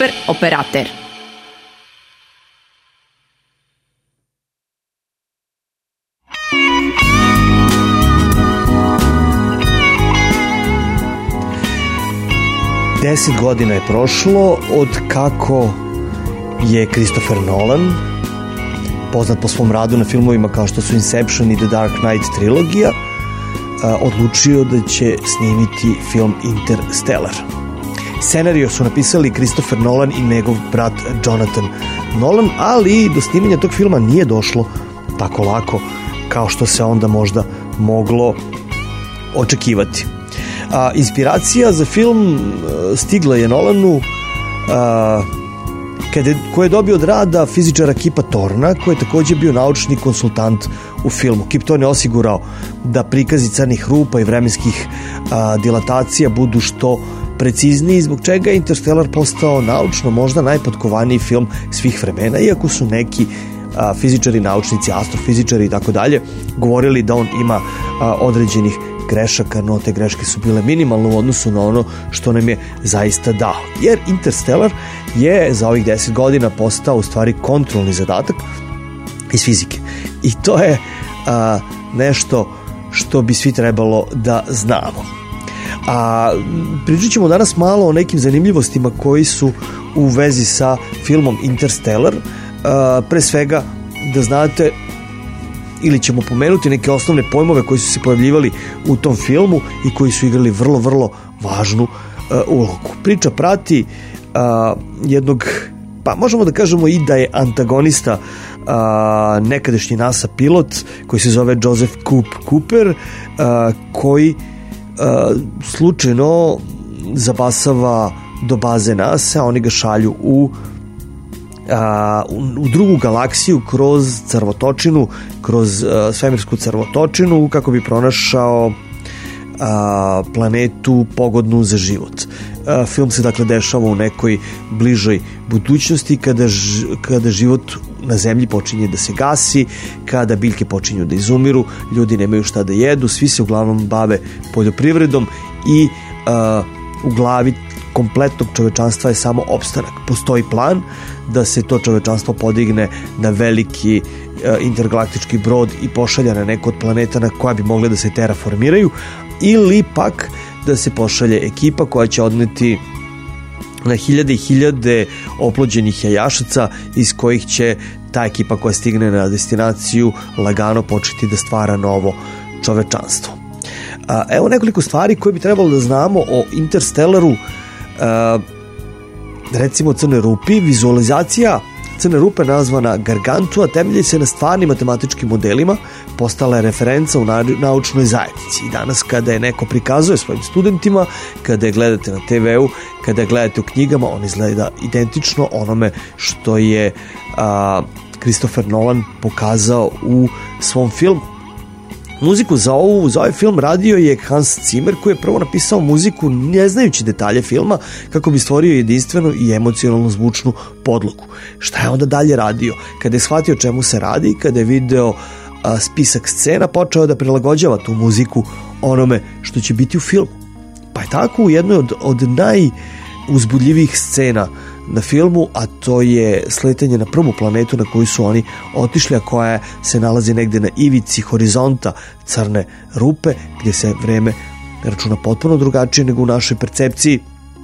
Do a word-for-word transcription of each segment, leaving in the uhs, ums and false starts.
Super Operater. Deset godina je prošlo od kako je Christopher Nolan, poznat po svom radu na filmovima kao što su Inception i The Dark Knight trilogija, odlučio da će snimiti film Interstellar. Scenario su napisali Christopher Nolan i njegov brat Jonathan Nolan, ali do snimanja tog filma nije došlo tako lako kao što se onda možda moglo očekivati. A, inspiracija za film stigla je Nolanu a, kada, koji je dobio od rada fizičara Kipa Thorna, koji je također bio naučni konsultant u filmu. Kip Thorne je osigurao da prikazi crnih rupa i vremenskih a, dilatacija budu što precizniji, zbog čega je Interstellar postao naučno možda najpotkovaniji film svih vremena, iako su neki a, fizičari, naučnici, astrofizičari i tako dalje govorili da on ima a, određenih grešaka, no te greške su bile minimalne u odnosu na ono što nam je zaista dao. Jer Interstellar je za ovih deset godina postao u stvari kontrolni zadatak iz fizike. I to je a, nešto što bi svi trebalo da znamo. A pričat ćemo danas malo o nekim zanimljivostima koji su u vezi sa filmom Interstellar. A, pre svega da znate, ili ćemo pomenuti neke osnovne pojmove koji su se pojavljivali u tom filmu i koji su igrali vrlo, vrlo važnu uh, ulogu. Priča prati uh, jednog, pa možemo da kažemo i da je antagonista uh, nekadašnji NASA pilot koji se zove Joseph Coop Cooper, uh, koji uh, slučajno zabasava do baze NASA, oni ga šalju u u drugu galaksiju kroz crvotočinu, kroz svemirsku crvotočinu kako bi pronašao planetu pogodnu za život. Film se dakle dešava u nekoj bližoj budućnosti kada, ž, kada život na zemlji počinje da se gasi, kada biljke počinju da izumiru, ljudi nemaju šta da jedu, svi se uglavnom bave poljoprivredom i uh, u glavi kompletnog čovečanstva je samo opstanak. Postoji plan da se to čovečanstvo podigne na veliki uh, intergalaktički brod i pošalja na neku od planeta na koja bi mogle da se terraformiraju, ili pak da se pošalje ekipa koja će odneti na hiljade i hiljade oplođenih jajašaca iz kojih će ta ekipa koja stigne na destinaciju lagano početi da stvara novo čovečanstvo. A, evo nekoliko stvari koje bi trebalo da znamo o Interstellaru. A, recimo crne rupi. Vizualizacija crne rupe nazvana Gargantua temelji se na stvarnim matematičkim modelima, postala je referenca u naučnoj zajednici. I danas kada je neko prikazuje svojim studentima, kada je gledate na te veu, kada je gledate u knjigama, on izgleda identično onome što je a, Christopher Nolan pokazao u svom filmu. Muziku za, ovu, za ovaj film radio je Hans Zimmer, koji je prvo napisao muziku ne znajući detalje filma kako bi stvorio jedinstvenu i emocionalno zvučnu podlogu. Šta je onda dalje radio? Kada je shvatio čemu se radi, kada je video a, spisak scena, počeo da prilagođava tu muziku onome što će biti u filmu. Pa je tako u jednoj od, od najuzbudljivijih scena na filmu, a to je sletanje na prvu planetu na koju su oni otišli, a koja se nalazi negde na ivici horizonta crne rupe, gdje se vreme računa potpuno drugačije nego u našoj percepciji.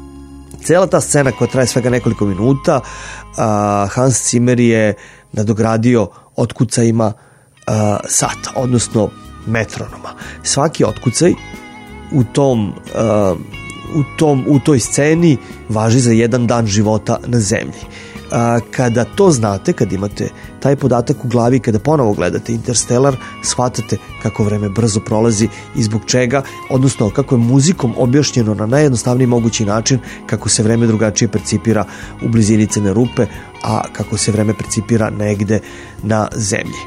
Cela ta scena koja traje svega nekoliko minuta, a, Hans Zimmer je nadogradio otkucajima a, sata, odnosno metronoma. Svaki otkucaj u tom a, u, tom, u toj sceni važi za jedan dan života na zemlji. A, kada to znate, kada imate taj podatak u glavi, kada ponovo gledate Interstellar, shvatate kako vreme brzo prolazi i zbog čega, odnosno kako je muzikom objašnjeno na najjednostavniji mogući način kako se vreme drugačije percipira u blizini crne rupe, a kako se vreme percipira negde na zemlji.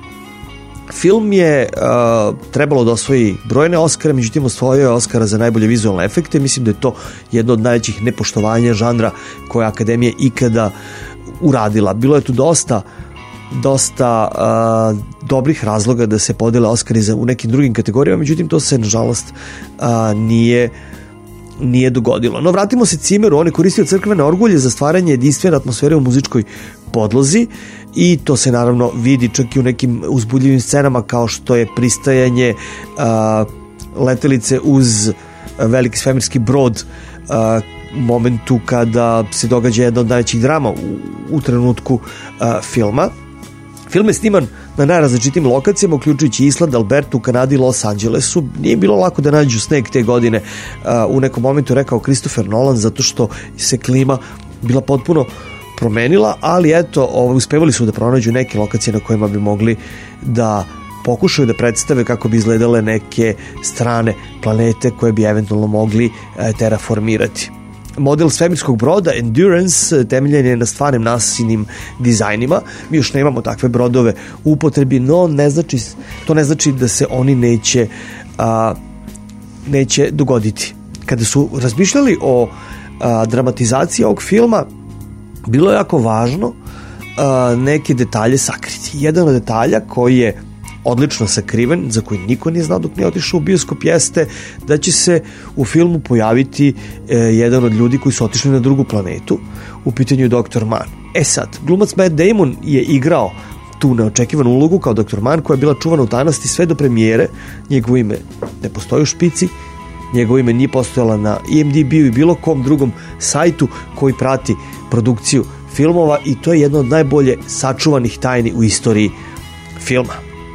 Film je uh, trebalo da osvoji brojne Oscare, međutim osvojio je Oscara za najbolje vizualne efekte. Mislim da je to jedno od najvećih nepoštovanja žanra koje Akademija ikada uradila. Bilo je tu dosta dosta uh, dobrih razloga da se podele Oscari za, u nekim drugim kategorijama, međutim to se nažalost uh, nije nije dogodilo. No vratimo se Zimmeru, on je koristio crkvene orgulje za stvaranje jedinstvene atmosfere u muzičkoj podlozi i to se naravno vidi čak i u nekim uzbudljivim scenama kao što je pristajanje a, letelice uz veliki svemirski brod, a, momentu kada se događa jedna od najvećih drama u, u trenutku a, filma. Film je sniman na najrazličitim lokacijama, uključujući Island, Albertu, Kanadi i Los Angelesu. Nije bilo lako da nađu sneg te godine, uh, u nekom momentu rekao Christopher Nolan, zato što se klima bila potpuno promenila, ali eto, ovo, uspevali su da pronađu neke lokacije na kojima bi mogli da pokušaju da predstave kako bi izgledale neke strane planete koje bi eventualno mogli uh, terraformirati. Model svemirskog broda Endurance temeljen je na stvarnim nasilnim dizajnima. Mi još nemamo takve brodove u upotrebi, no ne znači, to ne znači da se oni neće, a, neće dogoditi. Kada su razmišljali o a, dramatizaciji ovog filma, bilo je jako važno a, neke detalje sakriti. Jedan od detalja koji je odlično sakriven, za koji niko nije znao dok nije otišao u bioskop, jeste da će se u filmu pojaviti e, jedan od ljudi koji su otišli na drugu planetu. U pitanju je doktor Mann. E sad, glumac Matt Damon je igrao tu neočekivanu ulogu kao doktor Mann, koja je bila čuvana u tajnosti sve do premijere. Njegovo ime ne postoji u špici, njegovo ime nije postojala na I M D B-u i bilo kom drugom sajtu koji prati produkciju filmova, i to je jedna od najbolje sačuvanih tajni u istoriji filma.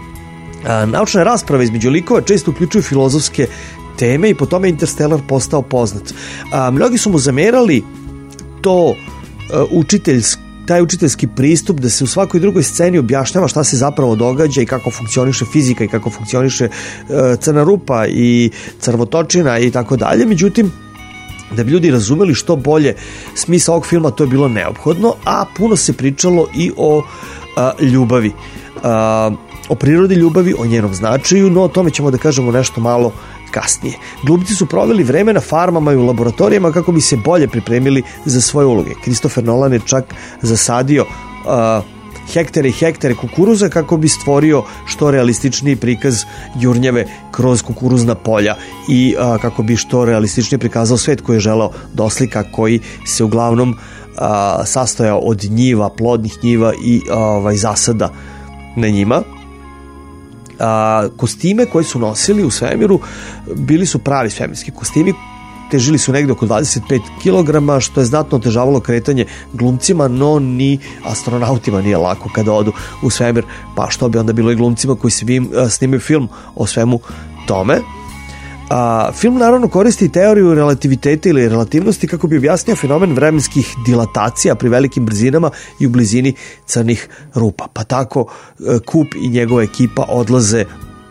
A, naučne rasprave između likova često uključuju filozofske teme i po tome Interstellar postao poznat. A, mnogi su mu zamerali to a, učiteljski taj učiteljski pristup da se u svakoj drugoj sceni objašnjava šta se zapravo događa i kako funkcioniše fizika i kako funkcioniše a, crna rupa i crvotočina i tako dalje. Međutim, da bi ljudi razumeli što bolje smisao ovog filma, to je bilo neophodno, a puno se pričalo i o a, ljubavi. A, o prirodi ljubavi, o njenom značaju, no o tome ćemo da kažemo nešto malo kasnije. Glumci su proveli vreme na farmama i u laboratorijama kako bi se bolje pripremili za svoje uloge. Christopher Nolan je čak zasadio uh, hektare i hektare kukuruza kako bi stvorio što realističniji prikaz jurnjave kroz kukuruzna polja i uh, kako bi što realističnije prikazao svet koji je želeo da oslika, koji se uglavnom uh, sastojao od njiva, plodnih njiva i uh, ovaj, zasada na njima. A, kostime koje su nosili u svemiru bili su pravi svemirski kostimi, težili su negde oko dvadeset pet kilograma, što je znatno otežavalo kretanje glumcima, no ni astronautima nije lako kada odu u svemir, pa što bi onda bilo i glumcima koji snimaju film o svemu tome. A, film naravno koristi teoriju relativiteta ili relativnosti kako bi objasnio fenomen vremenskih dilatacija pri velikim brzinama i u blizini crnih rupa. Pa tako Kup i njegova ekipa odlaze,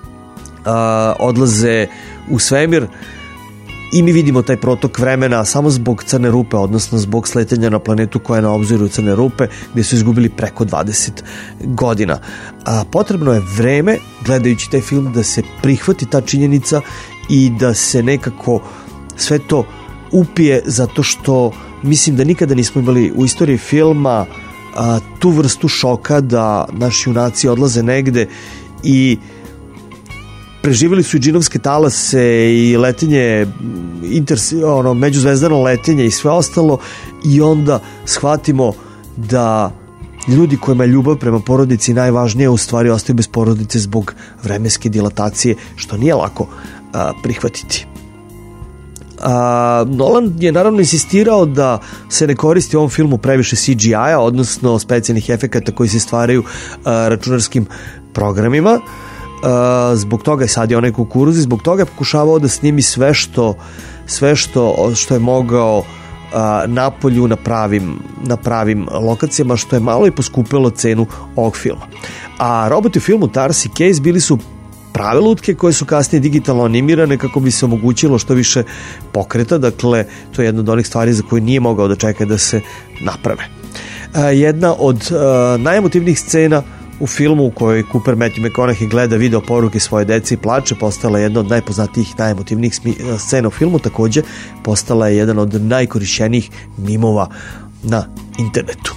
a, odlaze u svemir i mi vidimo taj protok vremena samo zbog crne rupe, odnosno zbog sletanja na planetu koja je na obzoru crne rupe, gdje su izgubili preko dvadeset godina. A, potrebno je vreme, gledajući taj film, da se prihvati ta činjenica i da se nekako sve to upije, zato što mislim da nikada nismo imali u istoriji filma a, tu vrstu šoka da naši junaci odlaze negde i preživjeli su i džinovske talase i letenje, inter, ono, međuzvezdano letenje i sve ostalo, i onda shvatimo da ljudi kojima je ljubav prema porodici najvažnije u stvari ostaju bez porodice zbog vremenske dilatacije, što nije lako a, prihvatiti. A, Nolan je naravno insistirao da se ne koristi u ovom filmu previše C G I-a, odnosno specijalnih efekata koji se stvaraju a, računarskim programima. A, zbog toga je sadio onaj kukuruz i zbog toga je pokušavao da snimi sve što, sve što, što je mogao a, na polju, na pravim, na pravim lokacijama, što je malo i poskupilo cenu ovog filma. A roboti u filmu Tars i Case bili su prave lutke koje su kasnije digitalno animirane kako bi se omogućilo što više pokreta. Dakle, to je jedna od onih stvari za koje nije mogao da čeka da se naprave. A, jedna od a, najemotivnijih scena u filmu u kojoj Cooper Matthew McConaughey gleda video poruke svoje dece i plače postala je jedna od najpoznatijih, najemotivnijih scena u filmu. Takođe postala je jedan od najkorišćenijih mimova na internetu.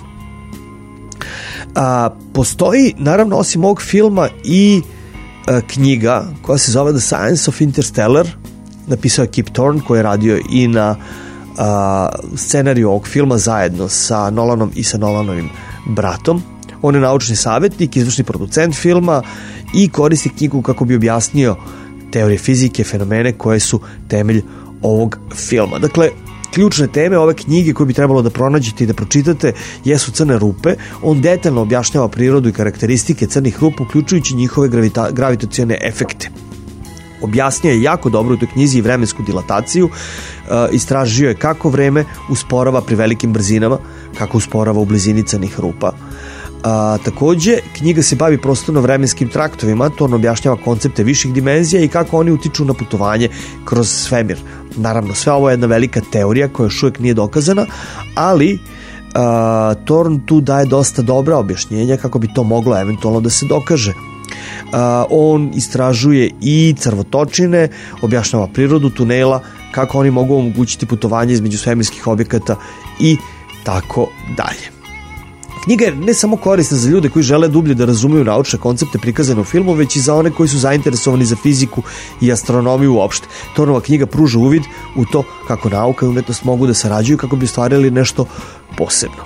A, postoji naravno osim ovog filma i a, knjiga koja se zove The Science of Interstellar, napisao je Kip Thorne, koji je radio i na a, scenariju ovog filma zajedno sa Nolanom i sa Nolanovim bratom. On je naučni savjetnik, izvršni producent filma i koristi knjigu kako bi objasnio teorije fizike, fenomene koje su temelj ovog filma. Dakle, ključne teme ove knjige koje bi trebalo da pronađete i da pročitate jesu crne rupe. On detaljno objašnjava prirodu i karakteristike crnih rupa, uključujući njihove gravita- gravitacione efekte. Objasnio je jako dobro u toj knjizi i vremensku dilataciju, e, istražio je kako vreme usporava pri velikim brzinama, kako usporava u blizini crnih rupa. A, takođe, knjiga se bavi prostorno-vremenskim traktovima, to on objašnjava koncepte viših dimenzija i kako oni utiču na putovanje kroz svemir. Naravno, sve ovo je jedna velika teorija koja još uvijek nije dokazana, ali a, Thorne tu daje dosta dobra objašnjenja kako bi to moglo eventualno da se dokaže. A, on istražuje i crvotočine, objašnjava prirodu tunela, kako oni mogu omogućiti putovanje između svemirskih objekata i tako dalje. Knjiga je ne samo korisna za ljude koji žele dublje da razumeju naučne koncepte prikazane u filmu, već i za one koji su zainteresovani za fiziku i astronomiju uopšte. Thornova knjiga pruža uvid u to kako nauka i umetnost mogu da sarađuju kako bi ostvarili nešto posebno.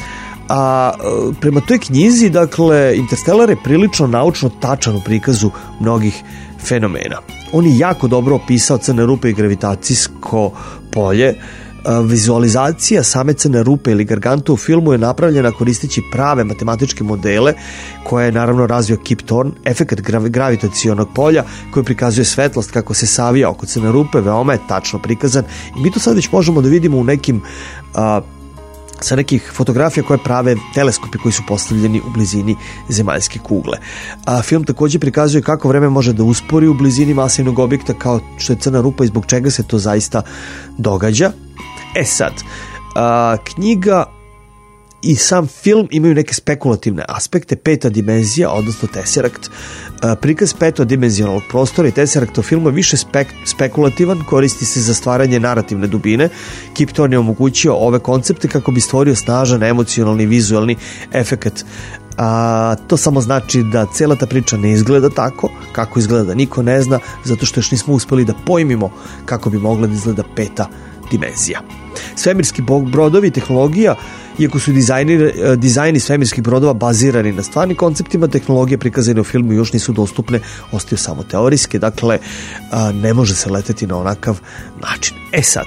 A prema toj knjizi, dakle, Interstellar je prilično naučno tačan u prikazu mnogih fenomena. On je jako dobro opisao crne rupe i gravitacijsko polje. Vizualizacija same crne rupe ili garganta u filmu je napravljena koristeći prave matematičke modele koje je naravno razvio Kip Thorne. Efekat gravitacionog polja koji prikazuje svetlost kako se savija oko crne rupe veoma je tačno prikazan i mi to sad već možemo da vidimo u nekim a, sa nekih fotografija koje prave teleskopi koji su postavljeni u blizini zemaljske kugle. A, film također prikazuje kako vreme može da uspori u blizini masivnog objekta kao što je crna rupa i zbog čega se to zaista događa. E sad, a, knjiga i sam film imaju neke spekulativne aspekte. Peta dimenzija, odnosno Tesseract, a, prikaz petodimenzionalnog prostora i Tesseract u filmu je više spek, spekulativan, koristi se za stvaranje narativne dubine. Kip Thorne je omogućio ove koncepte kako bi stvorio snažan emocionalni vizualni efekat. A, to samo znači da cijela ta priča ne izgleda tako kako izgleda, da niko ne zna, zato što još nismo uspeli da pojmimo kako bi mogla da izgleda peta dimenzija. Svemirski brodovi i tehnologija, iako su dizajni, dizajni svemirskih brodova bazirani na stvarnim konceptima, tehnologije prikazane u filmu još nisu dostupne, ostaju samo teorijske, dakle ne može se leteti na onakav način. E sad,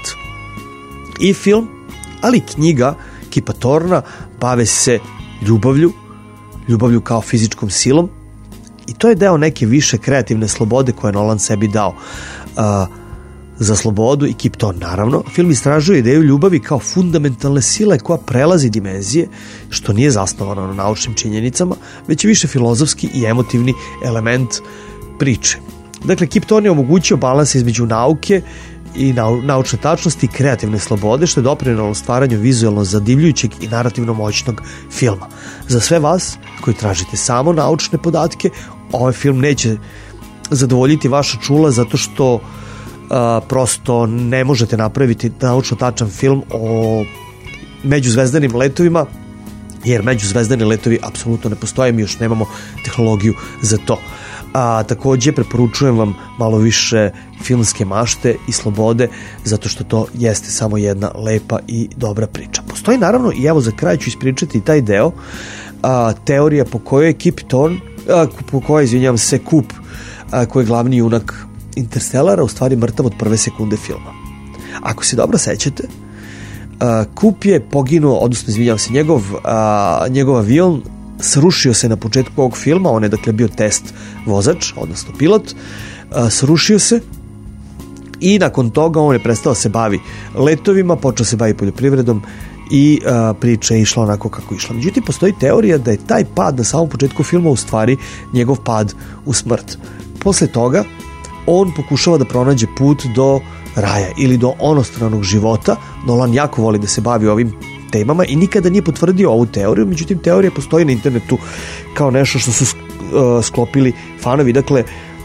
i film, ali i knjiga Kipa Thorna bave se ljubavlju, ljubavlju kao fizičkom silom i to je deo neke više kreativne slobode koje je Nolan sebi dao. Uh, za slobodu i Kip Thorne naravno. Film istražuje ideju ljubavi kao fundamentalne sile koja prelazi dimenzije, što nije zasnovano na naučnim činjenicama, već je više filozofski i emotivni element priče. Dakle, Kip Thorne je omogućio balans između nauke i nau, naučne tačnosti i kreativne slobode, što je doprinelo stvaranju vizualno zadivljujućeg i narativno moćnog filma. Za sve vas koji tražite samo naučne podatke, ovaj film neće zadovoljiti vaša čula zato što Uh, prosto ne možete napraviti naučno tačan film o međuzvezdanim letovima, jer međuzvezdani letovi apsolutno ne postoje, mi još nemamo tehnologiju za to. A takođe preporučujem vam malo više filmske mašte i slobode, zato što to jeste samo jedna lepa i dobra priča. Postoji naravno, i evo za kraj ću ispričati taj deo, a, teorija po kojoj je Kip Thorne, a, po kojoj, izvinjam se, Kup, a, koji je glavni junak Interstellara, u stvari mrtav od prve sekunde filma. Ako se dobro sećate, uh, Kup je poginuo, odnosno izvinjam se, njegov, uh, njegov avion srušio se na početku ovog filma, on je dakle bio test vozač, odnosno pilot, uh, srušio se i nakon toga on je prestao se bavi letovima, počeo se bavi poljoprivredom i uh, priča je išla onako kako je išla. Međutim, postoji teorija da je taj pad na samom početku filma u stvari njegov pad u smrt. Posle toga on pokušava da pronađe put do raja ili do onostranog života. Nolan jako voli da se bavi ovim temama i nikada nije potvrdio ovu teoriju, međutim teorija postoji na internetu kao nešto što su uh, sklopili fanovi. Dakle,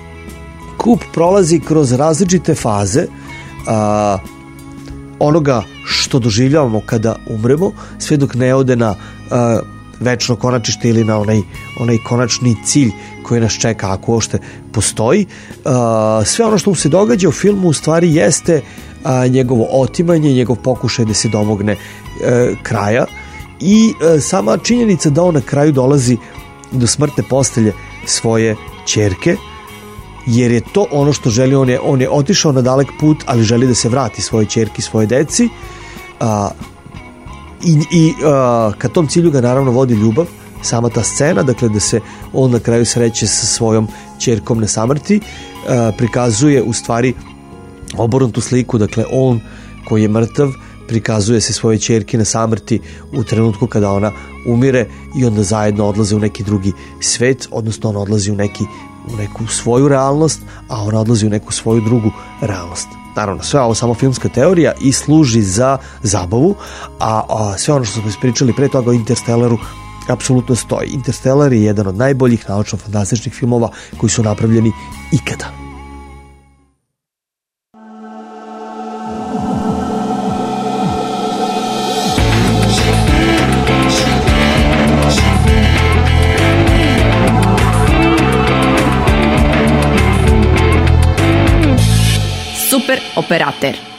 Kup prolazi kroz različite faze uh, onoga što doživljavamo kada umremo, sve dok ne ode na uh, večno konačište ili na onaj, onaj konačni cilj koji nas čeka ako uopšte postoji. Uh, sve ono što mu se događa u filmu u stvari jeste uh, njegovo otimanje, njegov pokušaj da se domogne uh, kraja i uh, sama činjenica da on na kraju dolazi do smrtne postelje svoje ćerke, jer je to ono što želi. On je, on je otišao na dalek put, ali želi da se vrati svoje ćerki, svoje deci. Uh, i, i uh, ka tom cilju ga naravno vodi ljubav, sama ta scena, dakle da se on na kraju sreće sa svojom ćerkom na samrti, uh, prikazuje u stvari obrnutu sliku, dakle on koji je mrtav prikazuje se svoje ćerki na samrti u trenutku kada ona umire i onda zajedno odlaze u neki drugi svet, odnosno on odlazi u, neki, u neku svoju realnost, a ona odlazi u neku svoju drugu realnost. Naravno, sve ovo samo filmska teorija i služi za zabavu, a, a sve ono što smo ispričali pre toga o Interstellaru apsolutno stoji. Interstellar je jedan od najboljih naučno-fantastičnih filmova koji su napravljeni ikada. Super operater.